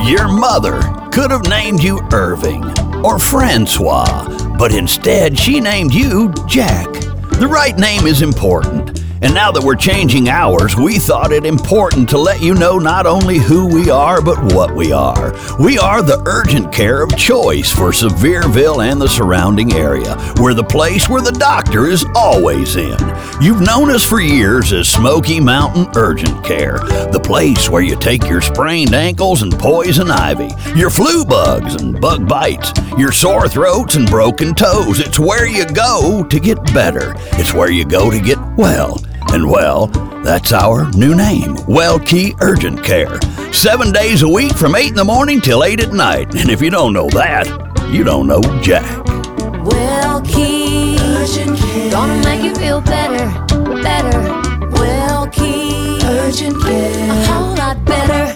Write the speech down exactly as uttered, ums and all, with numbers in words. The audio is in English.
Your mother could have named you Irving or Francois, but instead she named you Jack. The right name is important. And now that we're changing ours, we thought it important to let you know not only who we are, but what we are. We are the urgent care of choice for Sevierville and the surrounding area. We're the place where the doctor is always in. You've known us for years as Smoky Mountain Urgent Care, the place where you take your sprained ankles and poison ivy, your flu bugs and bug bites, your sore throats and broken toes. It's where you go to get better. It's where you go to get well. And well, that's our new name, Well-Key Urgent Care. Seven days a week from eight in the morning till eight at night. And if you don't know that, you don't know Jack. Well-Key Urgent Care, gonna make you feel better, better. Well-Key Urgent Care, a whole lot better.